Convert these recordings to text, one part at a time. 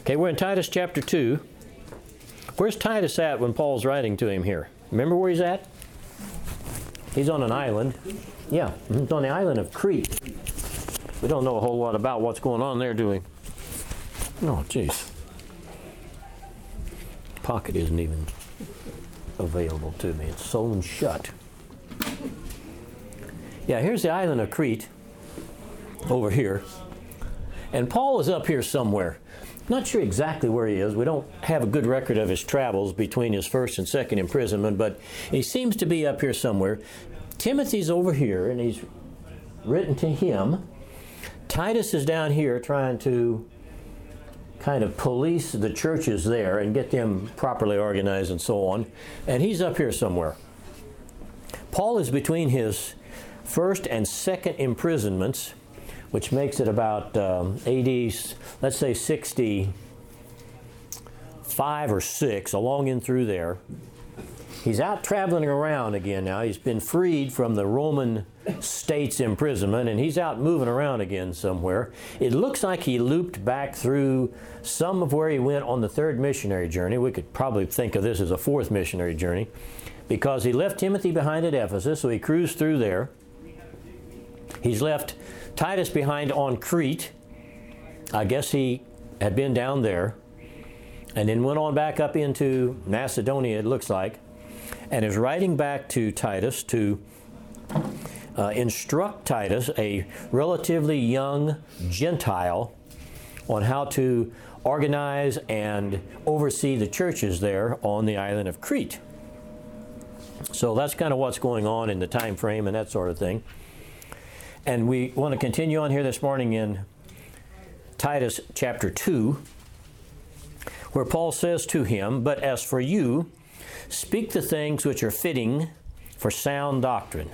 Okay, we're in Titus chapter 2. Where's Titus at when Paul's writing to him here? Remember where he's at? He's on an island. Yeah, he's on the island of Crete. We don't know a whole lot about what's going on there, do we? Oh, jeez. Pocket isn't even available to me. It's sewn shut. Yeah, here's the island of Crete over here. And Paul is up here somewhere. Not sure exactly where he is. We don't have a good record of his travels between his first and second imprisonment, but he seems to be up here somewhere. Timothy's over here, and he's written to him. Titus is down here trying to kind of police the churches there and get them properly organized and so on. And he's up here somewhere. Paul is between his first and second imprisonments, which makes it about AD, let's say 65 or 6, along in through there. He's out traveling around again now. He's been freed from the Roman state's imprisonment, and he's out moving around again somewhere. It looks like he looped back through some of where he went on the third missionary journey. We could probably think of this as a fourth missionary journey, because he left Timothy behind at Ephesus, so he cruised through there. He's left Titus behind on Crete. I guess he had been down there, and then went on back up into Macedonia, it looks like, and is writing back to Titus to instruct Titus, a relatively young Gentile, on how to organize and oversee the churches there on the island of Crete. So that's kind of what's going on in the time frame and that sort of thing. And we want to continue on here this morning in Titus chapter 2, where Paul says to him, "But as for you, speak the things which are fitting for sound doctrine."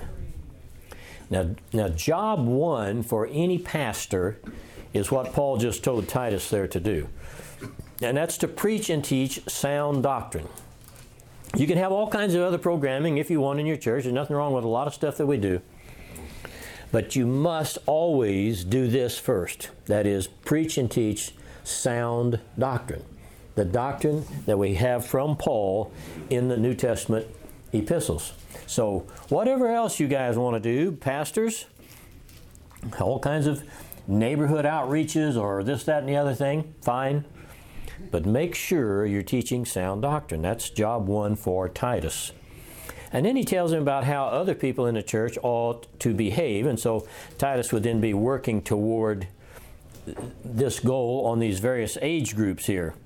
Now, job one for any pastor is what Paul just told Titus there to do. And that's to preach and teach sound doctrine. You can have all kinds of other programming if you want in your church. There's nothing wrong with a lot of stuff that we do. But you must always do this first. That is, preach and teach sound doctrine. The doctrine that we have from Paul in the New Testament epistles. So whatever else you guys want to do, pastors, all kinds of neighborhood outreaches or this, that, and the other thing, fine. But make sure you're teaching sound doctrine. That's job one for Titus. And then he tells him about how other people in the church ought to behave. And so Titus would then be working toward this goal on these various age groups here.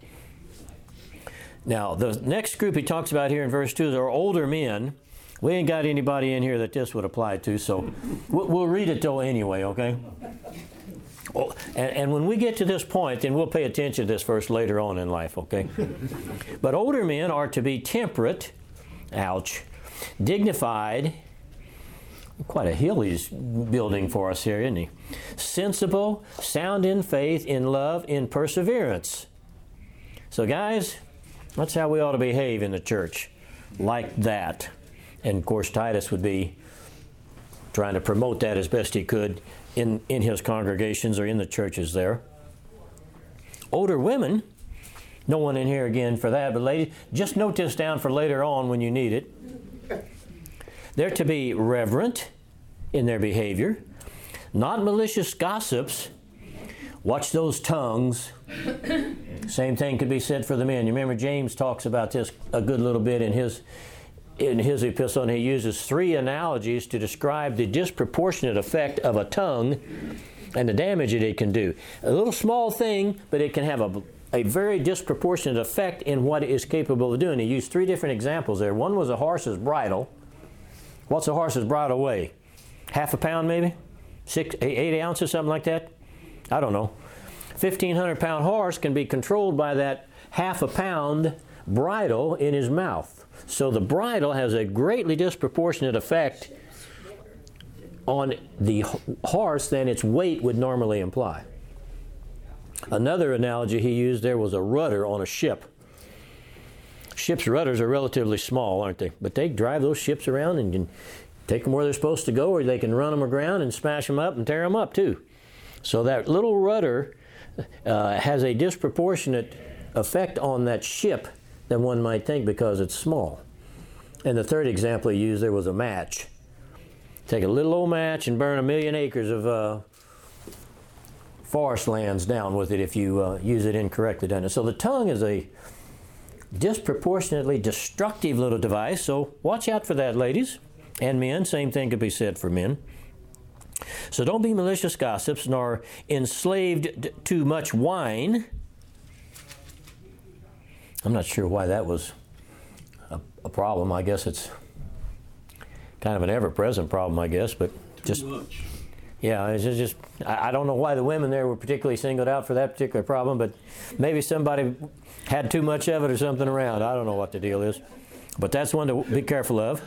Now, the next group he talks about here in verse 2 are older men. We ain't got anybody in here that this would apply to, so we'll read it though anyway, okay? Well, and when we get to this point, then we'll pay attention to this verse later on in life, okay? But older men are to be temperate, ouch, dignified, quite a hill he's building for us here, isn't he? Sensible, sound in faith, in love, in perseverance. So guys, that's how we ought to behave in the church, like that. And of course, Titus would be trying to promote that as best he could in his congregations or in the churches there. Older women, no one in here again for that, but ladies, just note this down for later on when you need it. They're to be reverent in their behavior, not malicious gossips. Watch those tongues. Same thing could be said for the men. You remember James talks about this a good little bit in his epistle, and he uses 3 analogies to describe the disproportionate effect of a tongue and the damage that it can do. A little small thing, but it can have a very disproportionate effect in what it is capable of doing. He used 3 different examples there. One was a horse's bridle. What's a horse's bridle weigh? Half a pound maybe? 8 ounces, something like that? I don't know. 1,500-pound horse can be controlled by that half a pound bridle in his mouth. So the bridle has a greatly disproportionate effect on the horse than its weight would normally imply. Another analogy he used there was a rudder on a ship. Ships' rudders are relatively small, aren't they? But they drive those ships around and can take them where they're supposed to go, or they can run them aground and smash them up and tear them up too. So that little rudder has a disproportionate effect on that ship than one might think because it's small. And the third example he used there was a match. Take a little old match and burn 1,000,000 acres of forest lands down with it if you use it incorrectly, doesn't it? So the tongue is a disproportionately destructive little device, so watch out for that, ladies and men. Same thing could be said for men. So don't be malicious gossips, nor enslaved to much wine. I'm not sure why that was a problem. I guess it's kind of an ever-present problem, I guess, but just much. Yeah, it's just I don't know why the women there were particularly singled out for that particular problem, but maybe somebody had too much of it or something around. I don't know what the deal is, but that's one to be careful of.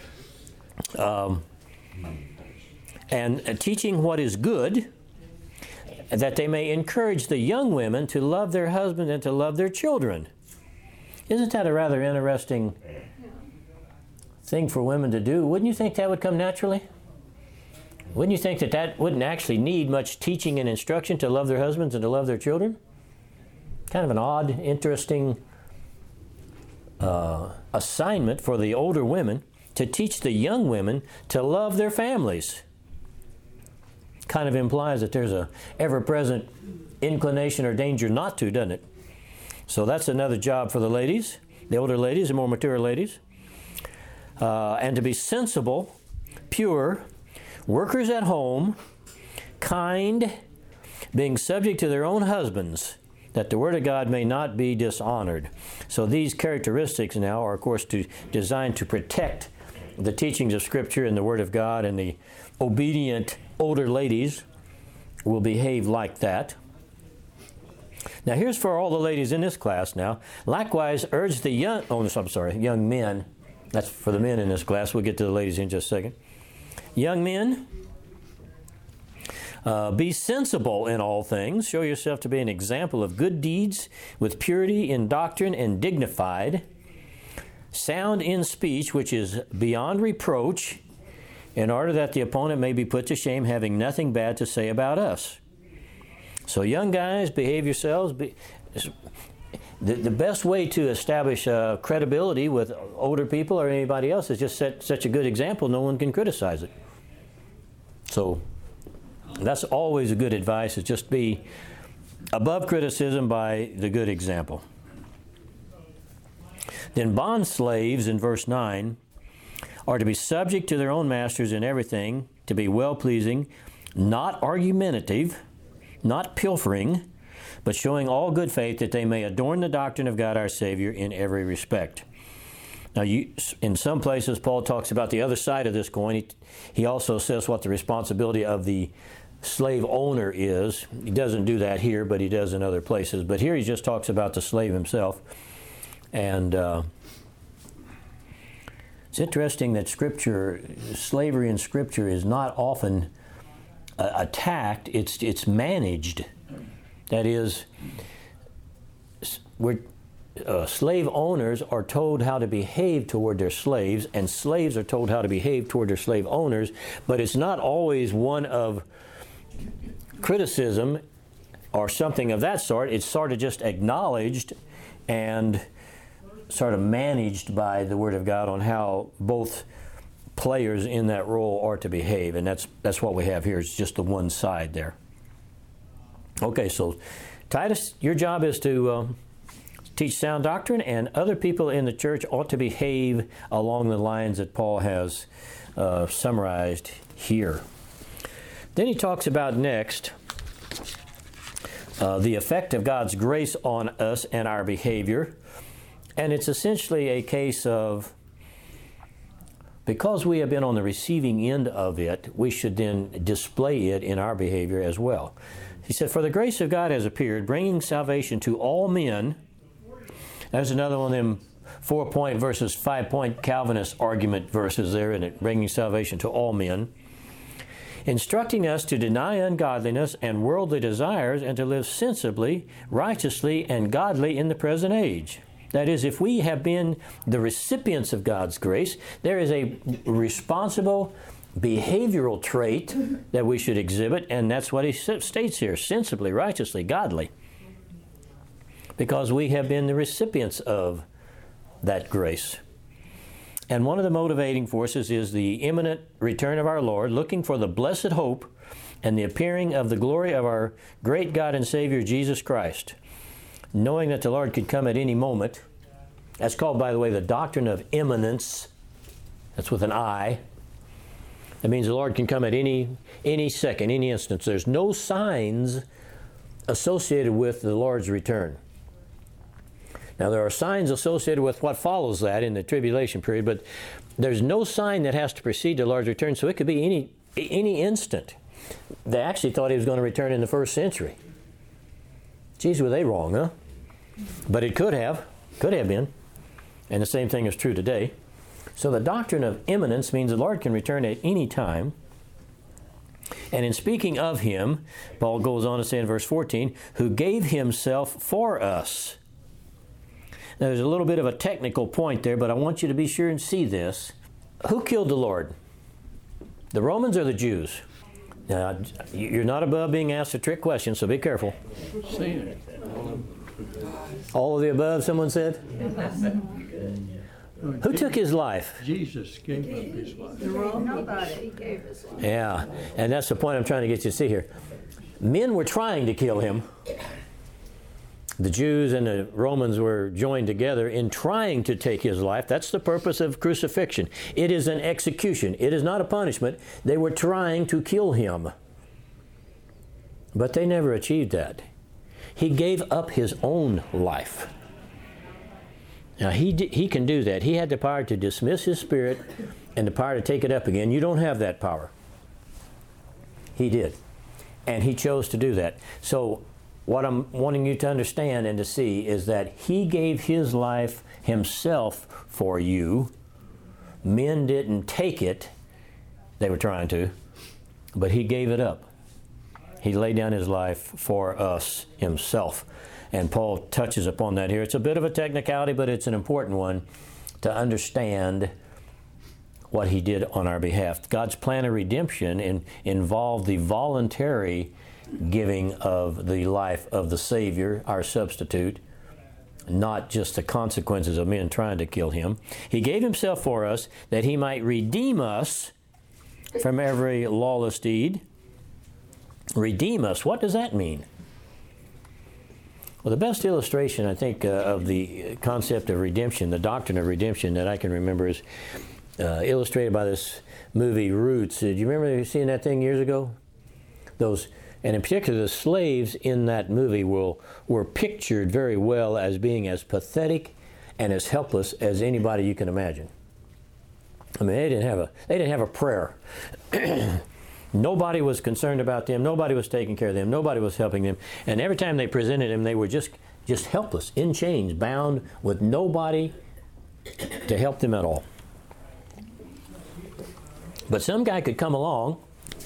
And teaching what is good, that they may encourage the young women to love their husbands and to love their children. Isn't that a rather interesting thing for women to do? Wouldn't you think that would come naturally? Wouldn't you think that that wouldn't actually need much teaching and instruction to love their husbands and to love their children? Kind of an odd, interesting assignment for the older women to teach the young women to love their families. Kind of implies that there's a ever-present inclination or danger not to, doesn't it? So that's another job for the ladies, the older ladies, the more mature ladies. And to be sensible, pure, workers at home, kind, being subject to their own husbands, that the Word of God may not be dishonored. So these characteristics now are, of course, designed to protect the teachings of Scripture and the Word of God, and the obedient older ladies will behave like that. Now here's for all the ladies in this class now. Likewise, urge the young men. That's for the men in this class. We'll get to the ladies in just a second. Young men, be sensible in all things. Show yourself to be an example of good deeds with purity in doctrine and dignified. Sound in speech, which is beyond reproach, in order that the opponent may be put to shame, having nothing bad to say about us. So young guys, behave yourselves. The best way to establish credibility with older people or anybody else is just set such a good example no one can criticize it. So that's always a good advice, is just be above criticism by the good example. Then bond slaves in verse 9 are to be subject to their own masters in everything, to be well-pleasing, not argumentative, not pilfering, but showing all good faith, that they may adorn the doctrine of God our Savior in every respect. Now, in some places, Paul talks about the other side of this coin. He also says what the responsibility of the slave owner is. He doesn't do that here, but he does in other places. But here he just talks about the slave himself. And it's interesting that slavery in Scripture is not often attacked. It's managed. That is, slave owners are told how to behave toward their slaves, and slaves are told how to behave toward their slave owners, but it's not always one of criticism or something of that sort. It's sort of just acknowledged and sort of managed by the Word of God on how both players in that role are to behave, and that's what we have here. It's just the one side there. Okay, so Titus, your job is to teach sound doctrine, and other people in the church ought to behave along the lines that Paul has summarized here. Then he talks about next the effect of God's grace on us and our behavior. And it's essentially a case of, because we have been on the receiving end of it, we should then display it in our behavior as well. He said, for the grace of God has appeared, bringing salvation to all men. There's another one of them 4-point versus 5-point Calvinist argument verses there in it, bringing salvation to all men. Instructing us to deny ungodliness and worldly desires, and to live sensibly, righteously, and godly in the present age. That is, if we have been the recipients of God's grace, there is a responsible behavioral trait that we should exhibit, and that's what he states here: sensibly, righteously, godly. Because we have been the recipients of that grace. And one of the motivating forces is the imminent return of our Lord, looking for the blessed hope and the appearing of the glory of our great God and Savior, Jesus Christ. Knowing that the Lord could come at any moment. That's called, by the way, the doctrine of imminence. That's with an I. That means the Lord can come at any second, any instance. There's no signs associated with the Lord's return. Now, there are signs associated with what follows that in the tribulation period, but there's no sign that has to precede the Lord's return, so it could be any instant. They actually thought he was going to return in the first century. Geez, were they wrong, huh? But it could have been. And the same thing is true today. So the doctrine of imminence means the Lord can return at any time. And in speaking of him, Paul goes on to say in verse 14, who gave himself for us. Now, there's a little bit of a technical point there, but I want you to be sure and see this. Who killed the Lord? The Romans or the Jews? Now, you're not above being asked a trick question, so be careful. All of the above, someone said? Who took his life? Jesus gave up his life. Nobody gave his life. Yeah, and that's the point I'm trying to get you to see here. Men were trying to kill him. The Jews and the Romans were joined together in trying to take his life. That's the purpose of crucifixion. It is an execution. It is not a punishment. They were trying to kill him. But they never achieved that. He gave up his own life. Now, he can do that. He had the power to dismiss his spirit and the power to take it up again. You don't have that power. He did. And he chose to do that. So, what I'm wanting you to understand and to see is that he gave his life himself for you. Men didn't take it. They were trying to. But he gave it up. He laid down his life for us himself. And Paul touches upon that here. It's a bit of a technicality, but it's an important one to understand what he did on our behalf. God's plan of redemption involved the voluntary giving of the life of the Savior, our substitute, not just the consequences of men trying to kill him. He gave himself for us that he might redeem us from every lawless deed. Redeem us. What does that mean? Well, the best illustration, I think, of the concept of redemption, the doctrine of redemption that I can remember is illustrated by this movie, Roots. Do you remember seeing that thing years ago? And in particular, the slaves in that movie were pictured very well as being as pathetic and as helpless as anybody you can imagine. I mean, they didn't have a prayer. Nobody was concerned about them. Nobody was taking care of them. Nobody was helping them. And every time they presented them, they were just helpless, in chains, bound with nobody to help them at all. But some guy could come along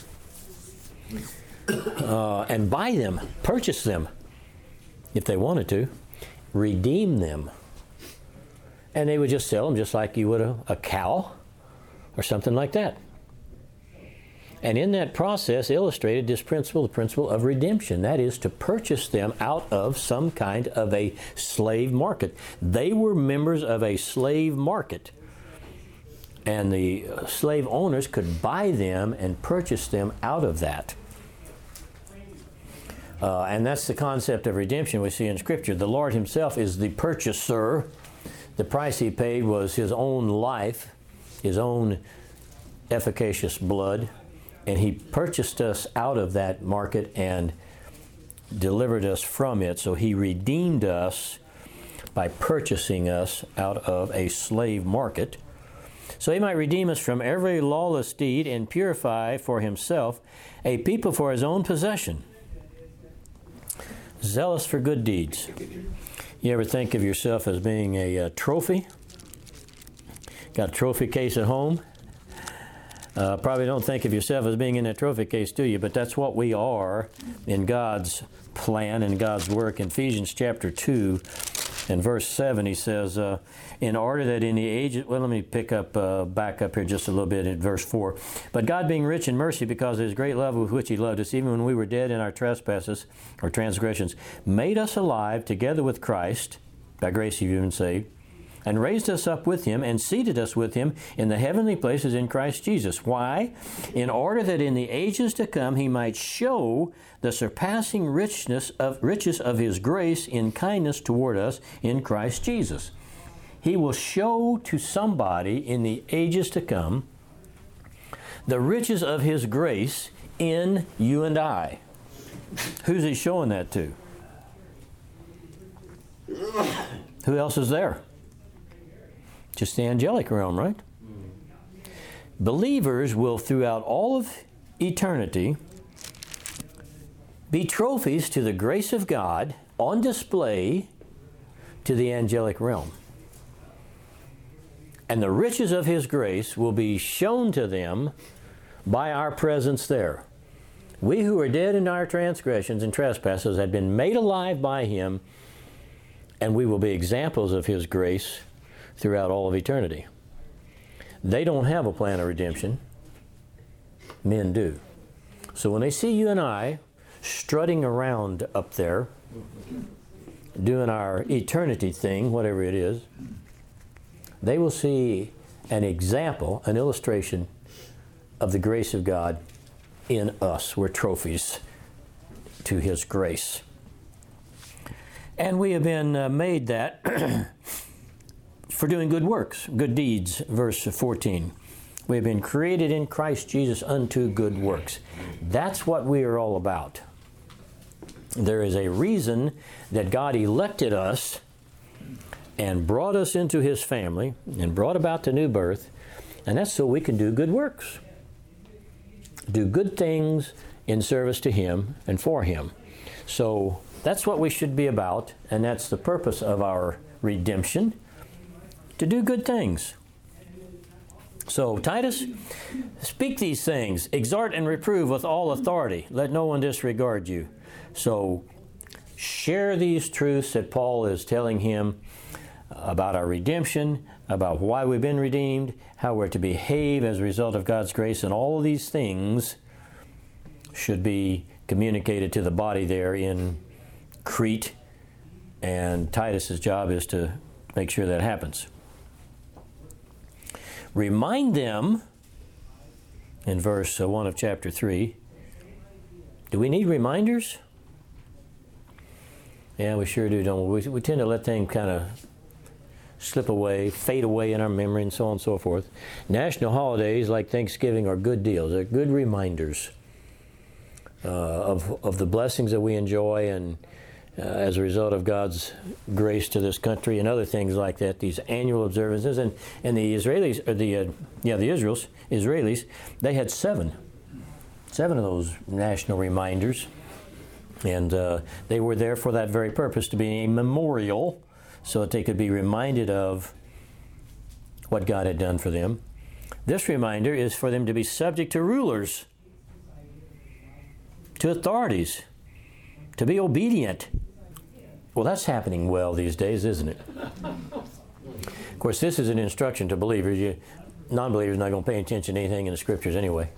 and buy them, purchase them, if they wanted to, redeem them. And they would just sell them just like you would a cow or something like that. And in that process illustrated this principle, the principle of redemption. That is to purchase them out of some kind of a slave market. They were members of a slave market. And the slave owners could buy them and purchase them out of that. And that's the concept of redemption we see in Scripture. The Lord himself is the purchaser. The price he paid was his own life, his own efficacious blood. And he purchased us out of that market and delivered us from it. So he redeemed us by purchasing us out of a slave market. So he might redeem us from every lawless deed and purify for himself a people for his own possession, zealous for good deeds. You ever think of yourself as being a trophy? Got a trophy case at home? Probably don't think of yourself as being in that trophy case, do you? But that's what we are in God's plan and God's work. In Ephesians chapter 2, In verse 7, he says, in order that in the ages, well, let me back up here just a little bit in verse 4. But God being rich in mercy because of his great love with which he loved us, even when we were dead in our trespasses or transgressions, made us alive together with Christ, by grace you've been saved, and raised us up with him and seated us with him in the heavenly places in Christ Jesus. Why? In order that in the ages to come he might show the surpassing riches of his grace in kindness toward us in Christ Jesus. He will show to somebody in the ages to come the riches of his grace in you and I. Who's he showing that to? Who else is there? Just the angelic realm, right? Believers will, throughout all of eternity, be trophies to the grace of God on display to the angelic realm. And the riches of his grace will be shown to them by our presence there. We who are dead in our transgressions and trespasses have been made alive by him, and we will be examples of his grace throughout all of eternity. They don't have a plan of redemption. Men do. So when they see you and I strutting around up there, doing our eternity thing, whatever it is, they will see an example, an illustration of the grace of God in us. We're trophies to his grace. And we have been made that for doing good works, good deeds, verse 14. We have been created in Christ Jesus unto good works. That's what we are all about. There is a reason that God elected us and brought us into his family and brought about the new birth, and that's so we can do good works. Do good things in service to him and for him. So that's what we should be about, and that's the purpose of our redemption, to do good things. So, Titus, speak these things, exhort and reprove with all authority. Let no one disregard you. So, share these truths that Paul is telling him about our redemption, about why we've been redeemed, how we're to behave as a result of God's grace, and all of these things should be communicated to the body there in Crete, and Titus's job is to make sure that happens. Remind them, in verse 1 of chapter 3, do we need reminders? Yeah, we sure do, don't we? We tend to let things kind of slip away, fade away in our memory, and so on and so forth. National holidays like Thanksgiving are good deals. They're good reminders of the blessings that we enjoy and as a result of God's grace to this country and other things like that, these annual observances. And the Israelis, or the Israelis, they had seven of those national reminders. And they were there for that very purpose, to be a memorial, so that they could be reminded of what God had done for them. This reminder is for them to be subject to rulers, to authorities, to be obedient. Well, that's happening well these days, isn't it? Of course, this is an instruction to believers. Non-believers are not going to pay attention to anything in the Scriptures anyway.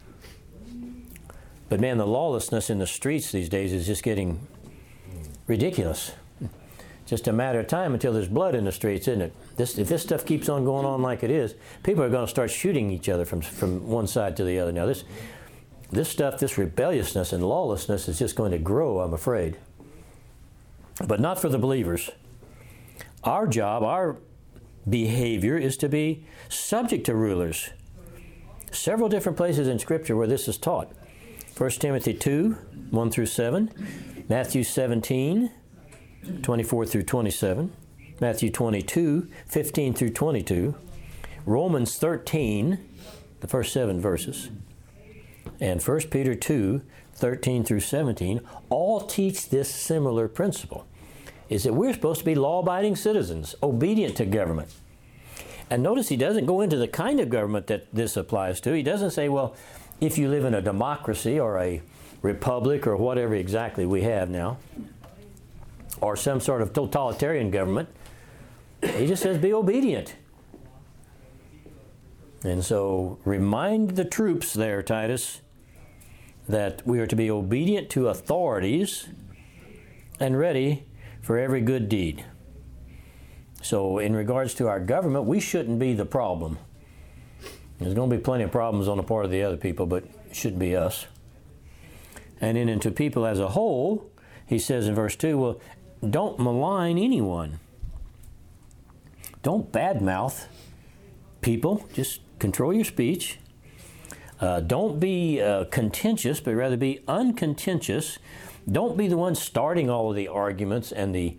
But man, the lawlessness in the streets these days is just getting ridiculous. Just a matter of time until there's blood in the streets, isn't it? If this stuff keeps on going on like it is, people are going to start shooting each other from one side to the other. Now, this stuff, this rebelliousness and lawlessness is just going to grow, I'm afraid. But not for the believers. Our job, our behavior is to be subject to rulers. Several different places in Scripture where this is taught. 1 Timothy 2, 1 through 7, Matthew 17, 24 through 27, Matthew 22, 15 through 22, Romans 13, the first 7 verses, and 1 Peter 2, 13 through 17, all teach this similar principle, is that we're supposed to be law-abiding citizens, obedient to government. And notice he doesn't go into the kind of government that this applies to. He doesn't say, well, if you live in a democracy or a republic or whatever exactly we have now, or some sort of totalitarian government. He just says, be obedient. And so remind the troops there, Titus, that we are to be obedient to authorities and ready for every good deed. So in regards to our government, we shouldn't be the problem. There's going to be plenty of problems on the part of the other people, but it shouldn't be us. And then into people as a whole, he says in verse 2, well, don't malign anyone. Don't badmouth people. Just control your speech. Don't be contentious, but rather be uncontentious. Don't be the one starting all of the arguments and the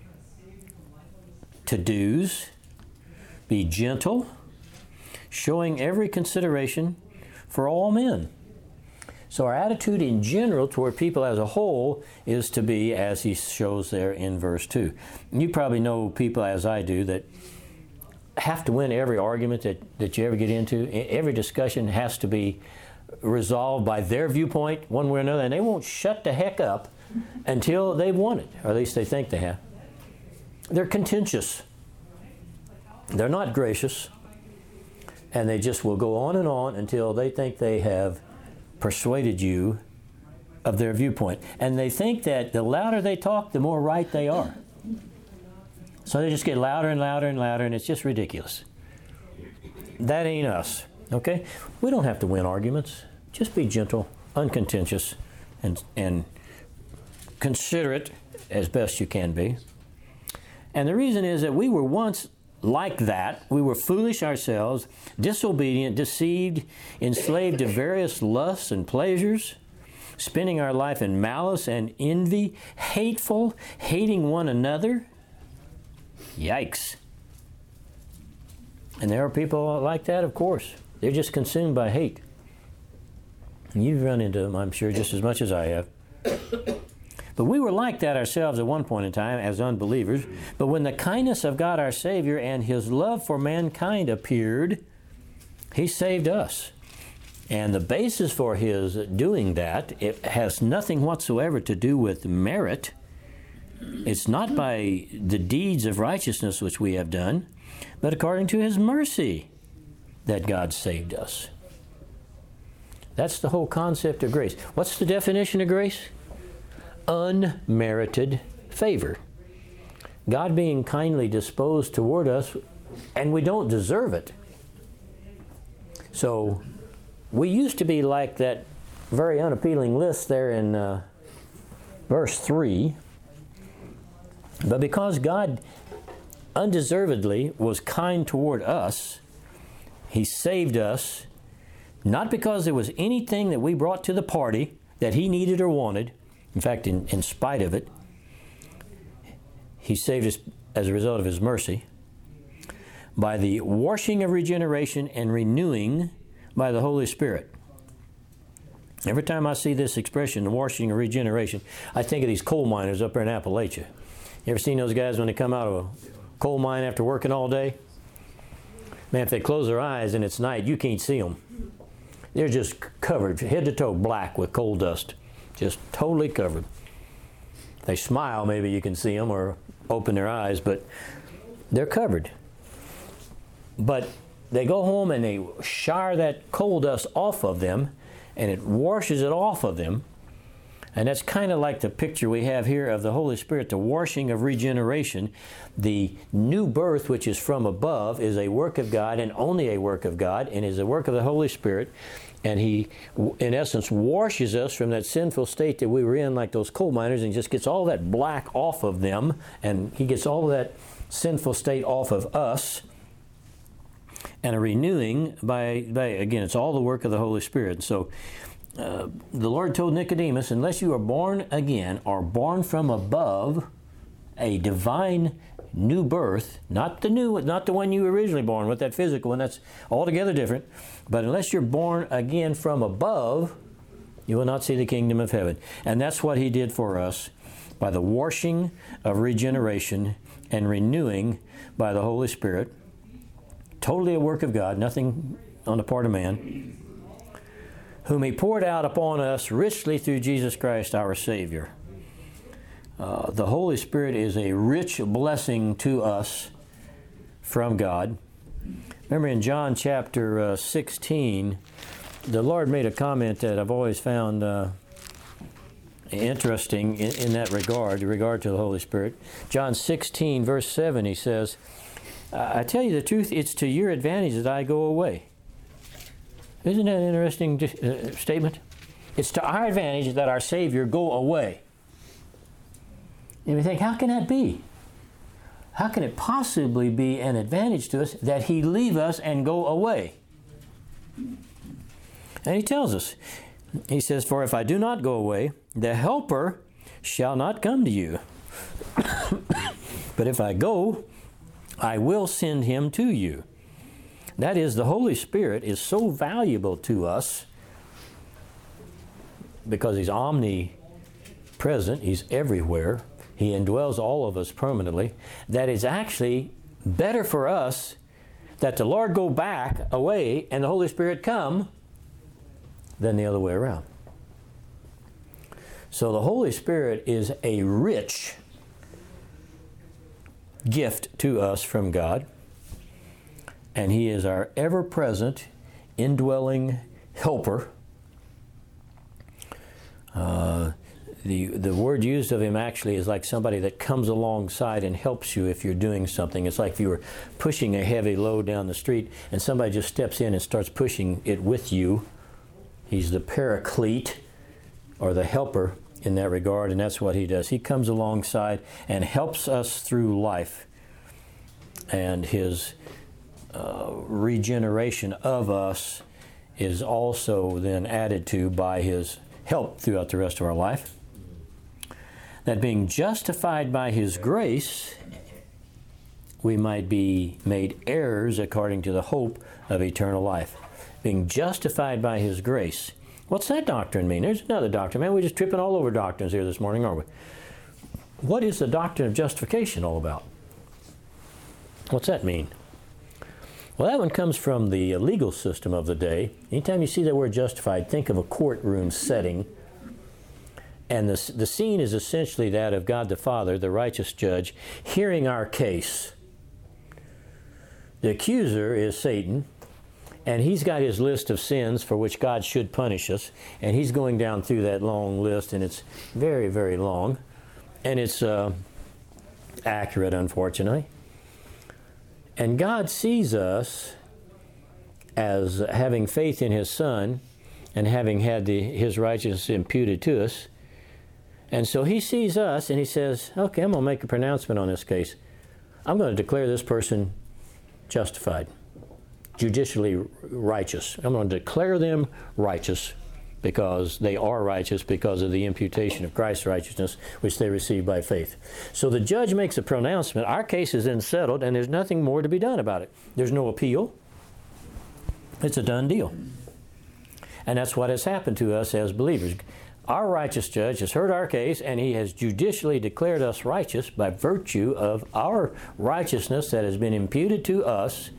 to-dos. Be gentle, showing every consideration for all men. So our attitude in general toward people as a whole is to be, as he shows there in verse 2. You probably know people as I do that have to win every argument that you ever get into. Every discussion has to be resolved by their viewpoint one way or another, and they won't shut the heck up until they've won it, or at least they think they have. They're contentious. They're not gracious, and they just will go on and on until they think they have persuaded you of their viewpoint. And they think that the louder they talk, the more right they are. So they just get louder and louder and louder, and it's just ridiculous. That ain't us, okay? We don't have to win arguments. Just be gentle, uncontentious, and considerate as best you can be. And the reason is that we were once like that. We were foolish ourselves, disobedient, deceived, enslaved to various lusts and pleasures, spending our life in malice and envy, hateful, hating one another. Yikes. And there are people like that, of course. They're just consumed by hate. And you've run into them, I'm sure, just as much as I have. But we were like that ourselves at one point in time as unbelievers. But when the kindness of God our Savior and His love for mankind appeared, He saved us. And the basis for His doing that, it has nothing whatsoever to do with merit. It's not by the deeds of righteousness which we have done, but according to His mercy that God saved us. That's the whole concept of grace. What's the definition of grace? Unmerited favor. God being kindly disposed toward us, and we don't deserve it. So we used to be like that very unappealing list there in verse 3. But because God undeservedly was kind toward us, He saved us, not because there was anything that we brought to the party that He needed or wanted. In fact, in spite of it, He saved us as a result of His mercy by the washing of regeneration and renewing by the Holy Spirit. Every time I see this expression, the washing of regeneration, I think of these coal miners up there in Appalachia. You ever seen those guys when they come out of a coal mine after working all day? Man, if they close their eyes and it's night, you can't see them. They're just covered, head to toe, black with coal dust. Just totally covered. If they smile, maybe you can see them, or open their eyes, but they're covered. But they go home and they shower that coal dust off of them, and it washes it off of them. And that's kind of like the picture we have here of the Holy Spirit, the washing of regeneration. The new birth, which is from above, is a work of God and only a work of God, and is a work of the Holy Spirit. And He, in essence, washes us from that sinful state that we were in, like those coal miners, and just gets all that black off of them, and He gets all of that sinful state off of us. And a renewing by again, it's all the work of the Holy Spirit. So the Lord told Nicodemus, unless you are born again, or born from above, a divine new birth, not the one you were originally born with, that physical one, that's altogether different, but unless you're born again from above, you will not see the kingdom of heaven. And that's what He did for us by the washing of regeneration and renewing by the Holy Spirit. Totally a work of God, nothing on the part of man, whom He poured out upon us richly through Jesus Christ our Savior. The Holy Spirit is a rich blessing to us from God. Remember in John chapter 16, the Lord made a comment that I've always found interesting in that regard to the Holy Spirit. John 16, verse 7, he says, I tell you the truth, it's to your advantage that I go away. Isn't that an interesting statement? It's to our advantage that our Savior go away. And we think, how can that be? How can it possibly be an advantage to us that He leave us and go away? And He tells us, He says, for if I do not go away, the Helper shall not come to you. But if I go, I will send Him to you. That is, the Holy Spirit is so valuable to us because He's omnipresent, He's everywhere, He indwells all of us permanently, that it's actually better for us that the Lord go back away and the Holy Spirit come than the other way around. So the Holy Spirit is a rich gift to us from God, and He is our ever-present, indwelling helper. The word used of Him actually is like somebody that comes alongside and helps you if you're doing something. It's like if you were pushing a heavy load down the street and somebody just steps in and starts pushing it with you. He's the paraclete, or the helper in that regard, and that's what He does. He comes alongside and helps us through life. And His regeneration of us is also then added to by His help throughout the rest of our life. That being justified by His grace, we might be made heirs according to the hope of eternal life. Being justified by His grace. What's that doctrine mean? There's another doctrine. Man, we're just tripping all over doctrines here this morning, aren't we? What is the doctrine of justification all about? What's that mean? Well, that one comes from the legal system of the day. Anytime you see that word justified, think of a courtroom setting. And the scene is essentially that of God the Father, the righteous judge, hearing our case. The accuser is Satan, and he's got his list of sins for which God should punish us, and he's going down through that long list, and it's very, very long, and it's accurate, unfortunately. And God sees us as having faith in His Son and having had His righteousness imputed to us. And so He sees us and He says, okay, I'm going to make a pronouncement on this case. I'm going to declare this person justified, judicially righteous. I'm going to declare them righteous because they are righteous because of the imputation of Christ's righteousness, which they receive by faith. So the judge makes a pronouncement. Our case is then settled, and there's nothing more to be done about it. There's no appeal. It's a done deal. And that's what has happened to us as believers. Our righteous judge has heard our case, and He has judicially declared us righteous by virtue of our righteousness that has been imputed to us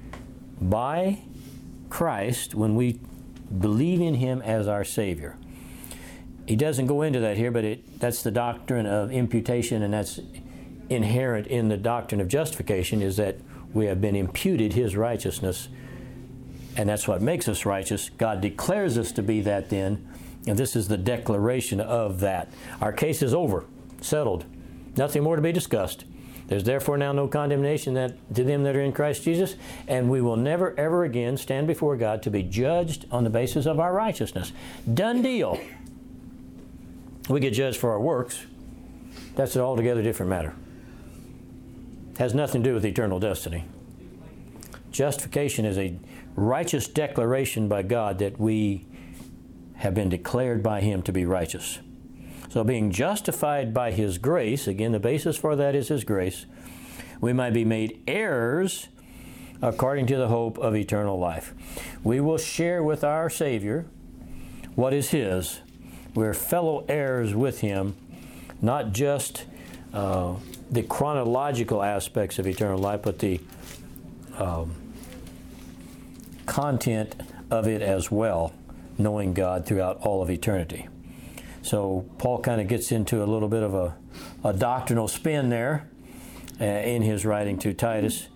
by Christ when we believe in Him as our Savior. He doesn't go into that here, but that's the doctrine of imputation, and that's inherent in the doctrine of justification, is that we have been imputed His righteousness, and that's what makes us righteous. God declares us to be that then, and this is the declaration of that. Our case is over, settled, nothing more to be discussed. There's therefore now no condemnation to them that are in Christ Jesus, and we will never, ever again stand before God to be judged on the basis of our righteousness. Done deal. We get judged for our works. That's an altogether different matter. Has nothing to do with eternal destiny. Justification is a righteous declaration by God that we have been declared by Him to be righteous. So being justified by His grace, again, the basis for that is His grace, we might be made heirs according to the hope of eternal life. We will share with our Savior what is His. We're fellow heirs with Him, not just the chronological aspects of eternal life, but the content of it as well, knowing God throughout all of eternity. So Paul kind of gets into a little bit of a doctrinal spin there in his writing to Titus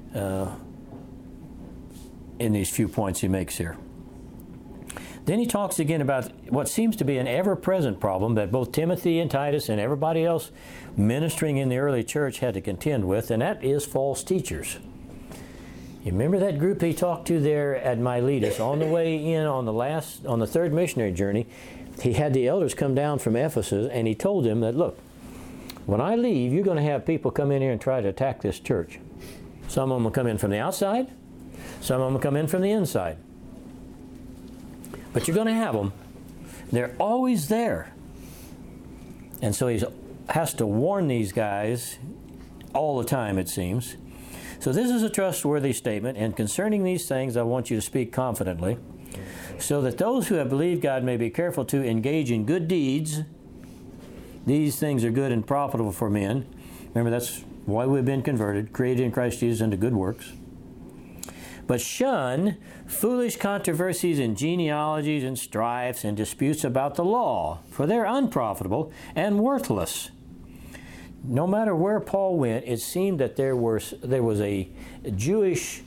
in these few points he makes here. Then he talks again about what seems to be an ever-present problem that both Timothy and Titus and everybody else ministering in the early church had to contend with, and that is false teachers. You remember that group he talked to there at Miletus on the way in on the third missionary journey? He had the elders come down from Ephesus, and he told them that, look, when I leave, you're going to have people come in here and try to attack this church. Some of them will come in from the outside. Some of them will come in from the inside. But you're going to have them. They're always there. And so he has to warn these guys all the time, it seems. So this is a trustworthy statement, and concerning these things I want you to speak confidently, so that those who have believed God may be careful to engage in good deeds. These things are good and profitable for men. Remember, that's why we've been converted, created in Christ Jesus unto good works. But shun foolish controversies and genealogies and strifes and disputes about the law, for they're unprofitable and worthless. No matter where Paul went, it seemed that there was a Jewish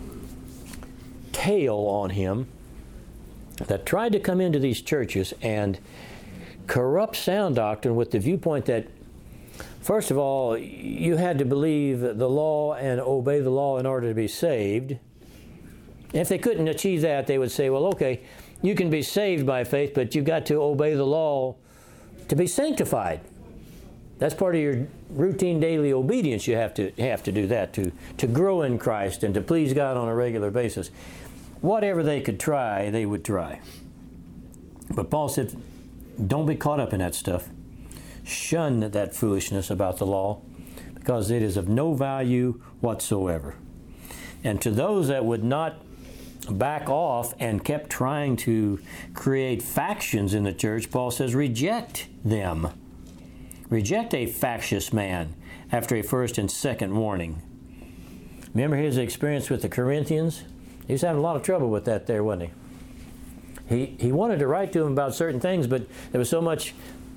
tail on him that tried to come into these churches and corrupt sound doctrine with the viewpoint that, first of all, you had to believe the law and obey the law in order to be saved. And if they couldn't achieve that, they would say, well, okay, you can be saved by faith, but you've got to obey the law to be sanctified. That's part of your routine daily obedience. You have to do that to grow in Christ and to please God on a regular basis. Whatever they could try, they would try. But Paul said, don't be caught up in that stuff. Shun that foolishness about the law, because it is of no value whatsoever. And to those that would not back off and kept trying to create factions in the church, Paul says, reject them. Reject a factious man after a first and second warning. Remember his experience with the Corinthians? He was having a lot of trouble with that there, wasn't he? He wanted to write to them about certain things, but there was so much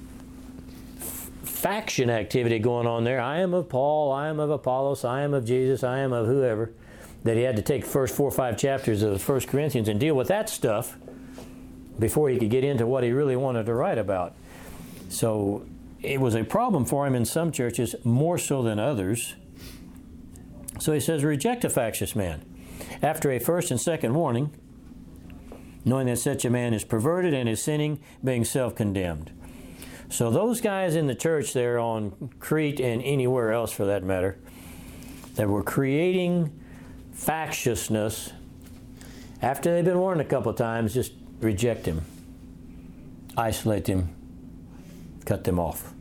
faction activity going on there. I am of Paul, I am of Apollos, I am of Jesus, I am of whoever, that he had to take the first 4 or 5 chapters of 1 Corinthians and deal with that stuff before he could get into what he really wanted to write about. So it was a problem for him in some churches, more so than others. So he says, reject a factious man after a first and second warning, knowing that such a man is perverted and is sinning, being self-condemned. So those guys in the church there on Crete and anywhere else for that matter, that were creating factiousness, after they've been warned a couple of times, just reject him, isolate him, cut them off.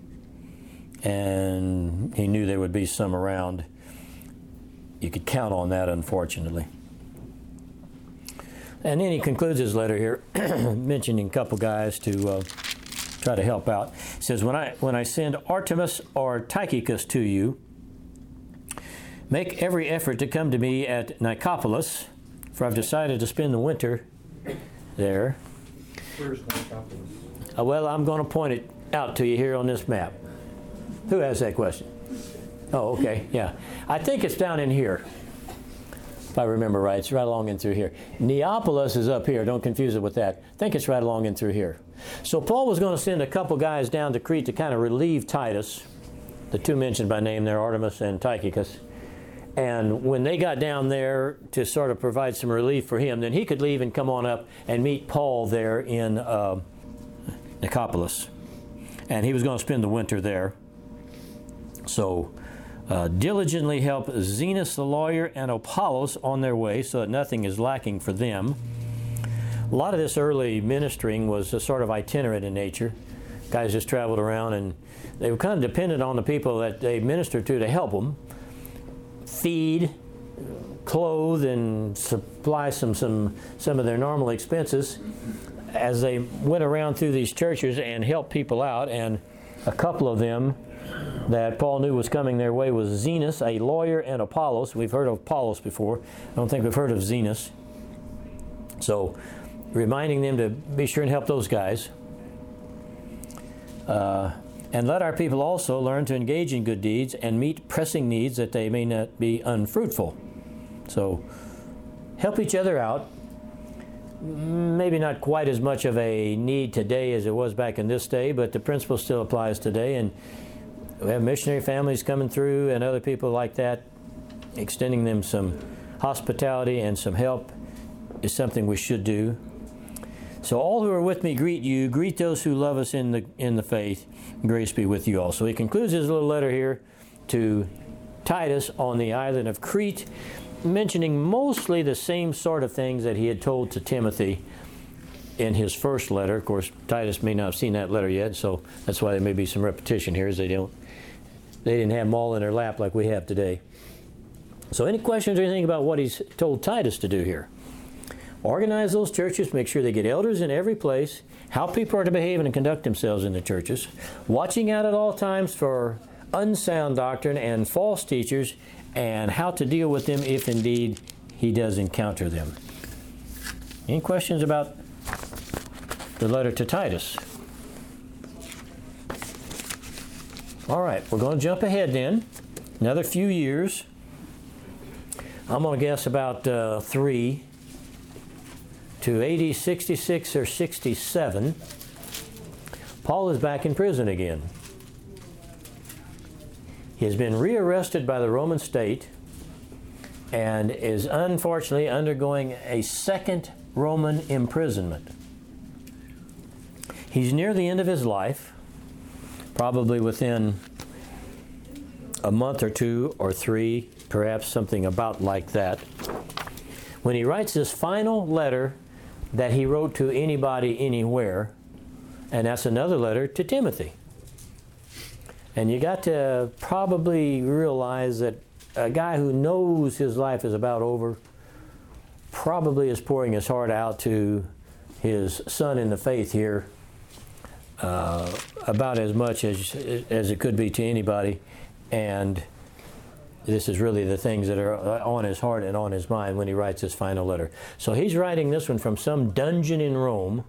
And he knew there would be some around. You could count on that, unfortunately. And then he concludes his letter here, mentioning a couple guys to try to help out. He says, when I send Artemas or Tychicus to you, make every effort to come to me at Nicopolis, for I've decided to spend the winter there. Where's Nicopolis? Well, I'm going to point it out to you here on this map. Who has that question? Oh, okay, yeah. I think it's down in here, if I remember right. It's right along in through here. Neapolis is up here. Don't confuse it with that. I think it's right along in through here. So Paul was going to send a couple guys down to Crete to kind of relieve Titus, the two mentioned by name there, Artemas and Tychicus. And when they got down there to sort of provide some relief for him, then he could leave and come on up and meet Paul there in Nicopolis. And he was going to spend the winter there. So diligently help Zenas the lawyer and Apollos on their way so that nothing is lacking for them. A lot of this early ministering was a sort of itinerant in nature. Guys just traveled around and they were kind of dependent on the people that they ministered to help them feed, clothe, and supply some of their normal expenses as they went around through these churches and helped people out. And a couple of them that Paul knew was coming their way was Zenas, a lawyer, and Apollos. We've heard of Apollos before. I don't think we've heard of Zenas. So reminding them to be sure and help those guys. And let our people also learn to engage in good deeds and meet pressing needs that they may not be unfruitful. So help each other out. Maybe not quite as much of a need today as it was back in this day, but the principle still applies today. And we have missionary families coming through and other people like that. Extending them some hospitality and some help is something we should do. So all who are with me greet you. Greet those who love us in the faith. Grace be with you all. So he concludes his little letter here to Titus on the island of Crete, mentioning mostly the same sort of things that he had told to Timothy in his first letter. Of course, Titus may not have seen that letter yet, so that's why there may be some repetition here, as they didn't have them all in their lap like we have today. So any questions or anything about what he's told Titus to do here? Organize those churches, make sure they get elders in every place, how people are to behave and conduct themselves in the churches, watching out at all times for unsound doctrine and false teachers, and how to deal with them if indeed he does encounter them. Any questions about the letter to Titus? All right, we're going to jump ahead then. Another few years. I'm going to guess about 3 to AD 66 or 67. Paul is back in prison again. He has been rearrested by the Roman state and is unfortunately undergoing a second Roman imprisonment. He's near the end of his life, probably within a month or 2 or 3, perhaps something about like that, when he writes this final letter that he wrote to anybody anywhere, and that's another letter to Timothy. And you got to probably realize that a guy who knows his life is about over probably is pouring his heart out to his son in the faith here about as much as it could be to anybody. And this is really the things that are on his heart and on his mind when he writes his final letter. So he's writing this one from some dungeon in Rome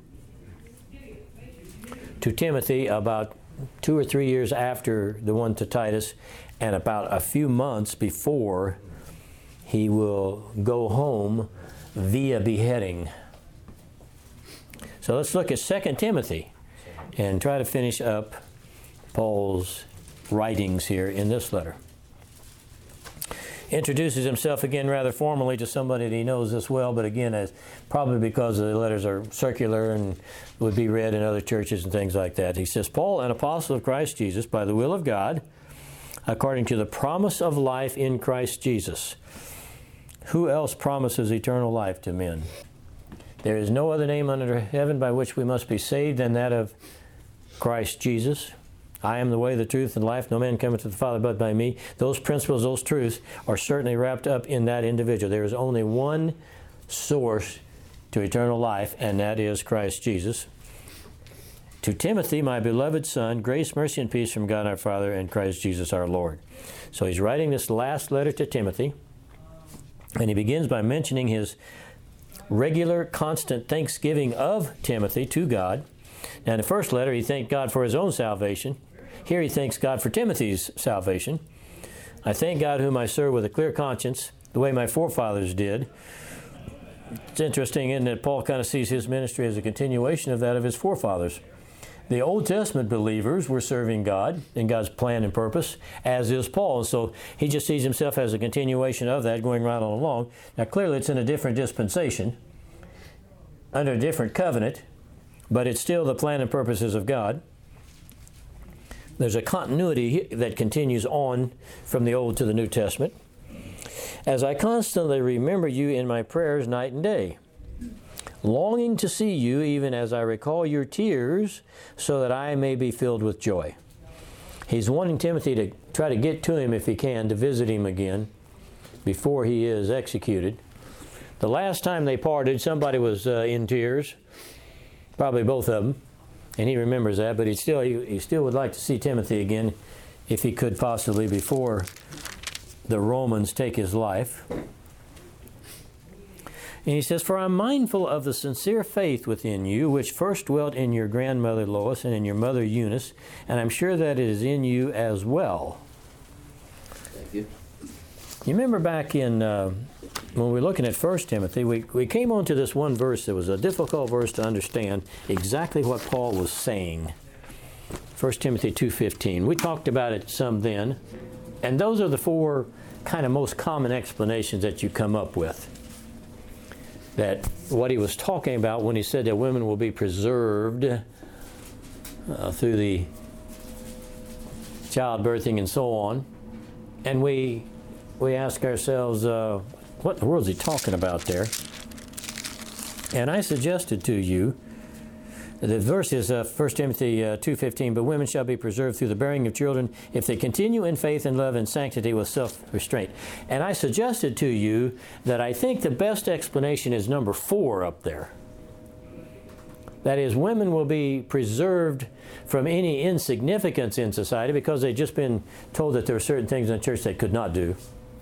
to Timothy about 2 or 3 years after the one to Titus, and about a few months before he will go home via beheading. So let's look at 2 Timothy and try to finish up Paul's writings here in this letter. Introduces himself again rather formally to somebody that he knows this well, but again, as probably because the letters are circular and would be read in other churches and things like that. He says, Paul, an apostle of Christ Jesus, by the will of God, according to the promise of life in Christ Jesus. Who else promises eternal life to men? There is no other name under heaven by which we must be saved than that of Christ Jesus. I am the way, the truth, and life. No man cometh to the Father but by me. Those principles, those truths are certainly wrapped up in that individual. There is only one source to eternal life, and that is Christ Jesus. To Timothy, my beloved son, grace, mercy, and peace from God our Father and Christ Jesus our Lord. So he's writing this last letter to Timothy, and he begins by mentioning his regular, constant thanksgiving of Timothy to God. Now in the first letter, he thanked God for his own salvation. Here he thanks God for Timothy's salvation. I thank God whom I serve with a clear conscience, the way my forefathers did. It's interesting, isn't it? Paul kind of sees his ministry as a continuation of that of his forefathers. The Old Testament believers were serving God in God's plan and purpose, as is Paul. And so he just sees himself as a continuation of that, going right on along. Now clearly it's in a different dispensation, under a different covenant, but it's still the plan and purposes of God. There's a continuity that continues on from the Old to the New Testament. As I constantly remember you in my prayers night and day, longing to see you even as I recall your tears, so that I may be filled with joy. He's wanting Timothy to try to get to him if he can, to visit him again before he is executed. The last time they parted, somebody was in tears, probably both of them, and he remembers that, but he still would like to see Timothy again if he could possibly before the Romans take his life. And he says, "For I'm mindful of the sincere faith within you, which first dwelt in your grandmother Lois and in your mother Eunice, and I'm sure that it is in you as well." Thank you. You remember back in, when we were looking at 1 Timothy, we came on to this one verse that was a difficult verse to understand exactly what Paul was saying. 1 Timothy 2:15. We talked about it some then, and those are the four kind of most common explanations that you come up with. That what he was talking about when he said that women will be preserved through the childbirthing and so on. And we ask ourselves, what in the world is he talking about there? And I suggested to you, the verse is 1 Timothy 2:15, "But women shall be preserved through the bearing of children if they continue in faith and love and sanctity with self-restraint." And I suggested to you that I think the best explanation is number 4 up there. That is, women will be preserved from any insignificance in society because they've just been told that there are certain things in the church they could not do.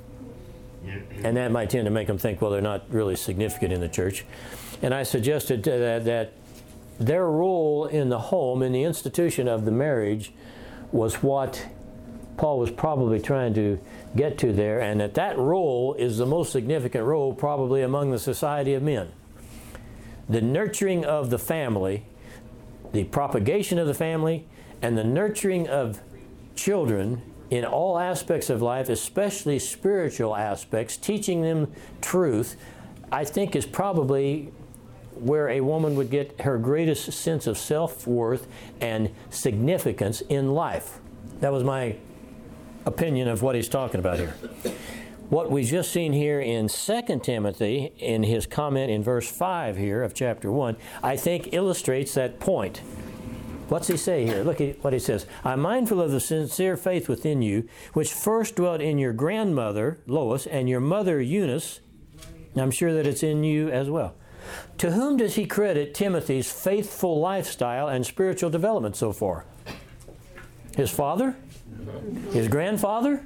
And that might tend to make them think, well, they're not really significant in the church. And I suggested that their role in the home, in the institution of the marriage, was what Paul was probably trying to get to there, and that role is the most significant role probably among the society of men. The nurturing of the family, the propagation of the family, and the nurturing of children in all aspects of life, especially spiritual aspects, teaching them truth, I think is probably where a woman would get her greatest sense of self-worth and significance in life. That was my opinion of what he's talking about here. What we've just seen here in 2 Timothy, in his comment in verse 5 here of chapter 1, I think illustrates that point. What's he say here? Look at what he says. "I'm mindful of the sincere faith within you, which first dwelt in your grandmother, Lois, and your mother, Eunice. I'm sure that it's in you as well." To whom does he credit Timothy's faithful lifestyle and spiritual development so far? His father? His grandfather?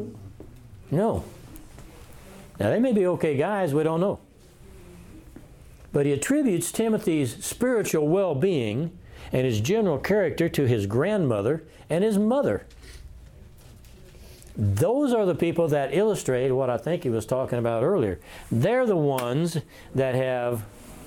No. Now, they may be okay guys, we don't know. But he attributes Timothy's spiritual well-being and his general character to his grandmother and his mother. Those are the people that illustrate what I think he was talking about earlier. They're the ones that have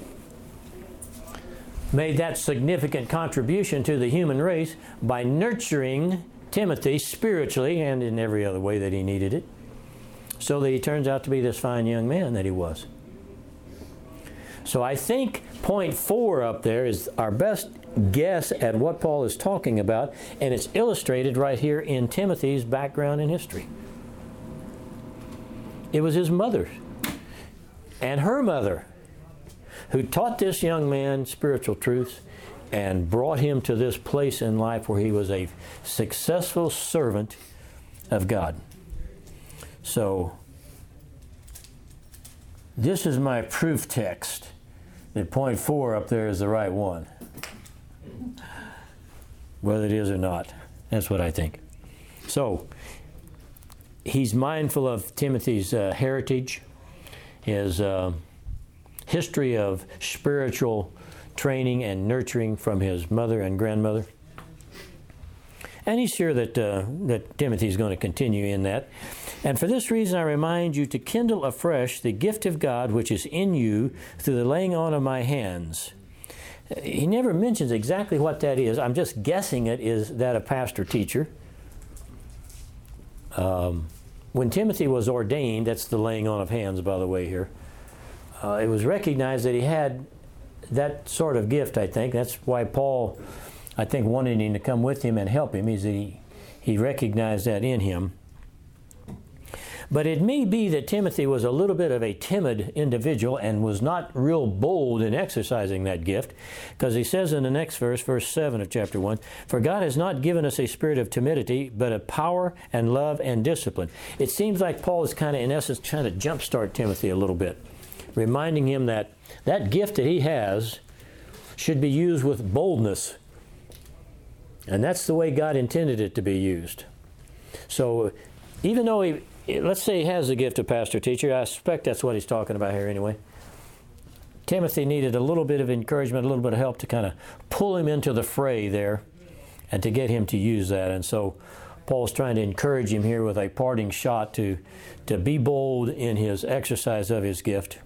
made that significant contribution to the human race by nurturing Timothy spiritually and in every other way that he needed it, so that he turns out to be this fine young man that he was. So I think point 4 up there is our best guess at what Paul is talking about, and it's illustrated right here in Timothy's background and history. It was his mother and her mother who taught this young man spiritual truths and brought him to this place in life where he was a successful servant of God. So, this is my proof text that point 4 up there is the right one. Whether it is or not, that's what I think. So, he's mindful of Timothy's heritage, his history of spiritual training and nurturing from his mother and grandmother. And he's sure that Timothy's going to continue in that. "And for this reason I remind you to kindle afresh the gift of God which is in you through the laying on of my hands." He never mentions exactly what that is. I'm just guessing it is that of pastor-teacher. When Timothy was ordained, that's the laying on of hands, by the way, here, it was recognized that he had that sort of gift, I think. That's why Paul, I think, wanted him to come with him and help him. He recognized that in him. But it may be that Timothy was a little bit of a timid individual and was not real bold in exercising that gift, because he says in the next verse, verse 7 of chapter 1, "For God has not given us a spirit of timidity, but of power and love and discipline." It seems like Paul is kind of, in essence, trying to jumpstart Timothy a little bit, reminding him that that gift that he has should be used with boldness. And that's the way God intended it to be used. So even though let's say he has the gift of pastor-teacher, I suspect that's what he's talking about here anyway. Timothy needed a little bit of encouragement, a little bit of help to kind of pull him into the fray there and to get him to use that. And so Paul's trying to encourage him here with a parting shot to be bold in his exercise of his gift.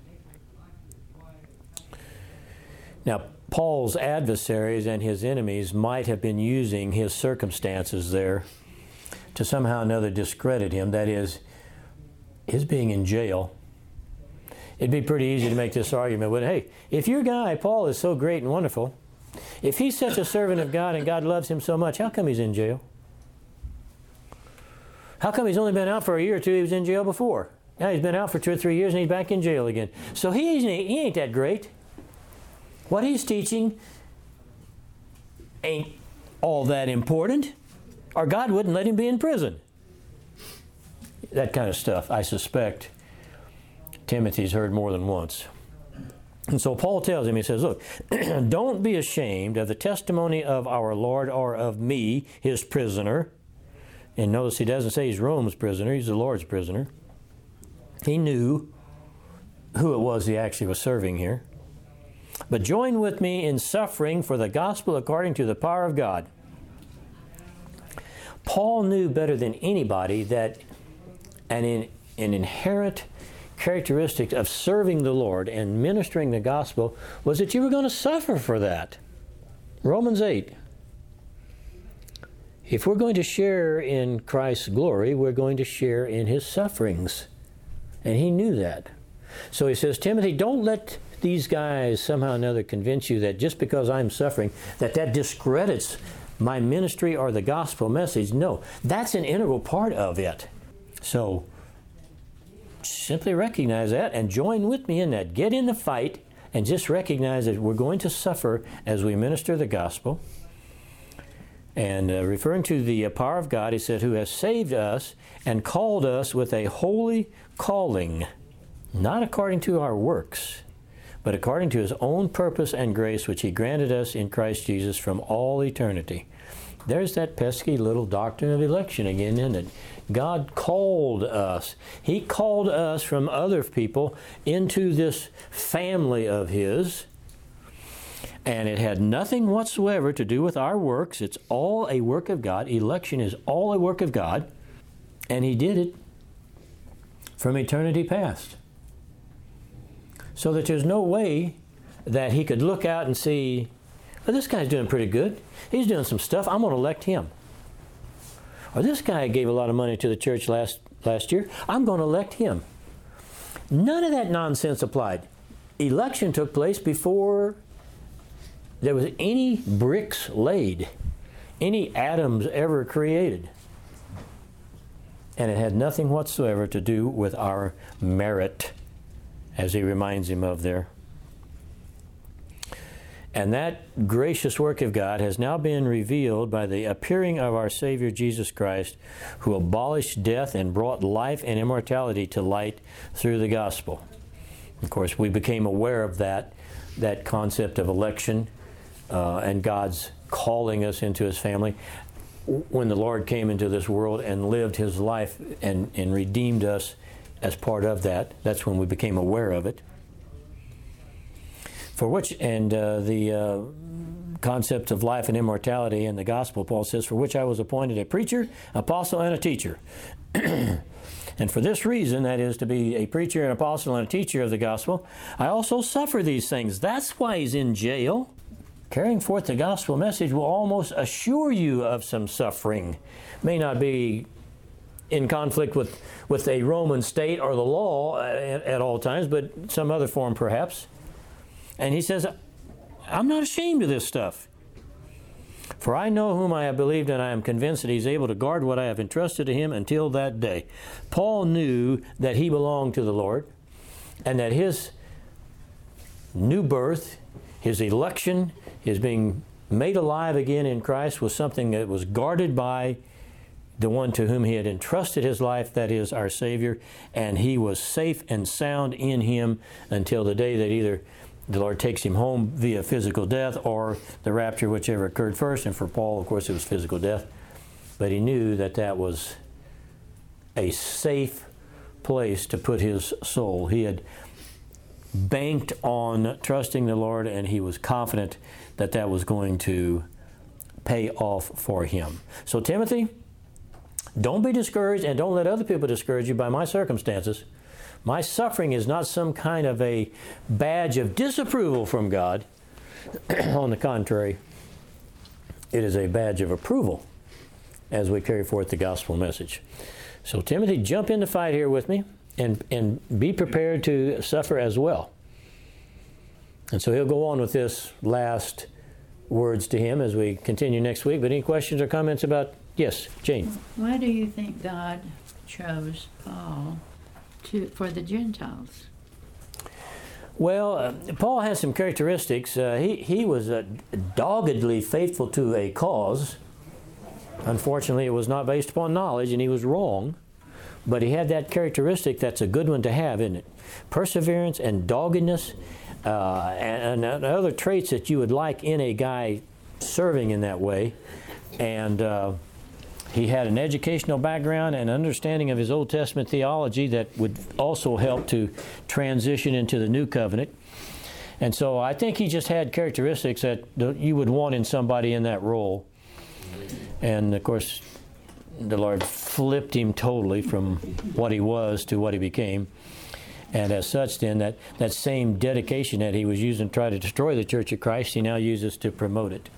Now, Paul's adversaries and his enemies might have been using his circumstances there to somehow or another discredit him. That is, his being in jail. It'd be pretty easy to make this argument. But hey, if your guy, Paul, is so great and wonderful, if he's such a servant of God and God loves him so much, how come he's in jail? How come he's only been out for a year or two? He was in jail before. Now he's been out for 2 or 3 years and he's back in jail again. So he ain't that great. What he's teaching ain't all that important, or God wouldn't let him be in prison. That kind of stuff, I suspect, Timothy's heard more than once. And so Paul tells him, he says, look, don't be ashamed of the testimony of our Lord or of me, his prisoner. And notice he doesn't say he's Rome's prisoner, he's the Lord's prisoner. He knew who it was he actually was serving here. But join with me in suffering for the gospel according to the power of God. Paul knew better than anybody that an inherent characteristic of serving the Lord and ministering the gospel was that you were going to suffer for that. Romans 8. If we're going to share in Christ's glory, we're going to share in his sufferings. And he knew that. So he says, Timothy, don't let these guys somehow or another convince you that just because I'm suffering, that discredits my ministry or the gospel message. No, that's an integral part of it. So simply recognize that and join with me in that. Get in the fight and just recognize that we're going to suffer as we minister the gospel. And referring to the power of God, he said, who has saved us and called us with a holy calling, not according to our works, but according to his own purpose and grace, which he granted us in Christ Jesus from all eternity. There's that pesky little doctrine of election again, isn't it? God called us. He called us from other people into this family of his. And it had nothing whatsoever to do with our works. It's all a work of God. Election is all a work of God. And he did it from eternity past. So that there's no way that he could look out and see, oh, this guy's doing pretty good. He's doing some stuff. I'm going to elect him. Or this guy gave a lot of money to the church last year. I'm going to elect him. None of that nonsense applied. Election took place before there was any bricks laid, any atoms ever created. And it had nothing whatsoever to do with our merit, as he reminds him of there. And that gracious work of God has now been revealed by the appearing of our Savior Jesus Christ, who abolished death and brought life and immortality to light through the gospel. Of course, we became aware of that concept of election and God's calling us into his family when the Lord came into this world and lived his life and redeemed us as part of that. That's when we became aware of it. For which, and the concept of life and immortality in the gospel, Paul says, for which I was appointed a preacher, apostle, and a teacher. And for this reason, that is to be a preacher, an apostle, and a teacher of the gospel, I also suffer these things. That's why he's in jail. Carrying forth the gospel message will almost assure you of some suffering. May not be in conflict with a Roman state or the law at all times, but some other form perhaps. And he says, I'm not ashamed of this stuff. For I know whom I have believed, and I am convinced that he's able to guard what I have entrusted to him until that day. Paul knew that he belonged to the Lord, and that his new birth, his election, his being made alive again in Christ was something that was guarded by the one to whom he had entrusted his life, that is our Savior, and he was safe and sound in him until the day that either the Lord takes him home via physical death or the rapture, whichever occurred first. And for Paul, of course, it was physical death. But he knew that that was a safe place to put his soul. He had banked on trusting the Lord, and he was confident that that was going to pay off for him. So Timothy, don't be discouraged, and don't let other people discourage you by my circumstances. My suffering is not some kind of a badge of disapproval from God. On the contrary, it is a badge of approval as we carry forth the gospel message. So Timothy, jump in the fight here with me and be prepared to suffer as well. And so he'll go on with this last words to him as we continue next week. But any questions or comments about, yes, Jane? Why do you think God chose Paul for the Gentiles? Well, Paul has some characteristics. He was doggedly faithful to a cause. Unfortunately, it was not based upon knowledge, and he was wrong. But he had that characteristic that's a good one to have, isn't it? Perseverance and doggedness, and other traits that you would like in a guy serving in that way. And he had an educational background and understanding of his Old Testament theology that would also help to transition into the New Covenant. And so I think he just had characteristics that you would want in somebody in that role. And of course, the Lord flipped him totally from what he was to what he became. And as such, then, that same dedication that he was using to try to destroy the Church of Christ, he now uses to promote it.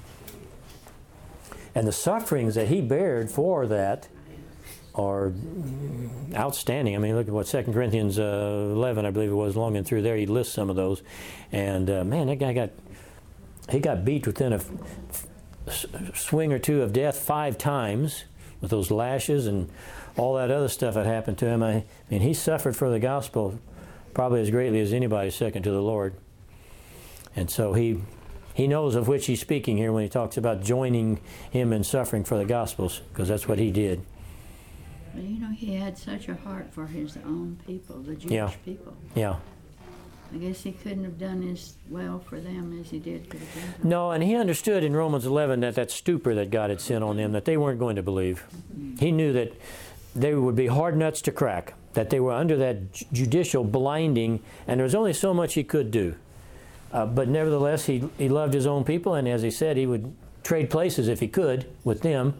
And the sufferings that he bared for that are outstanding. I mean, look at what 2 Corinthians 11, I believe it was, along and through there, he lists some of those. And man, that guy got beat within a swing or two of death 5 times with those lashes and all that other stuff that happened to him. I mean, he suffered for the gospel probably as greatly as anybody second to the Lord. And so he knows of which he's speaking here when he talks about joining him in suffering for the gospels, because that's what he did. Well, you know, he had such a heart for his own people, the Jewish people. Yeah. I guess he couldn't have done as well for them as he did for the Gentiles. No, and he understood in Romans 11 that stupor that God had sent on them, that they weren't going to believe. He knew that they would be hard nuts to crack, that they were under that judicial blinding, and there was only so much he could do. But nevertheless, he loved his own people, and as he said, he would trade places if he could with them.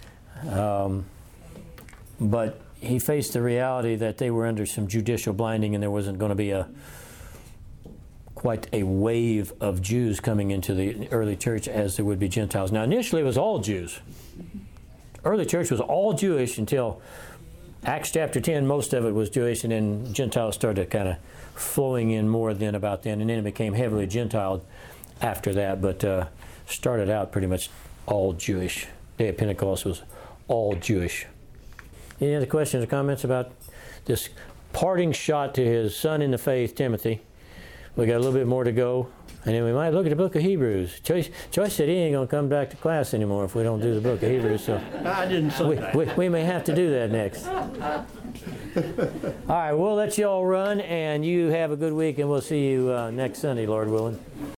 But he faced the reality that they were under some judicial blinding, and there wasn't going to be quite a wave of Jews coming into the early church as there would be Gentiles. Now, initially, it was all Jews. Early church was all Jewish until Acts chapter 10, most of it was Jewish, and then Gentiles started kind of flowing in more then about then, and then it became heavily Gentile after that, but started out pretty much all Jewish. Day of Pentecost was all Jewish. Any other questions or comments about this parting shot to his son in the faith, Timothy? We got a little bit more to go, and then we might look at the book of Hebrews. Joyce said he ain't going to come back to class anymore if we don't do the book of Hebrews, so I didn't say that. we may have to do that next. All right, we'll let you all run, and you have a good week, and we'll see you next Sunday, Lord willing.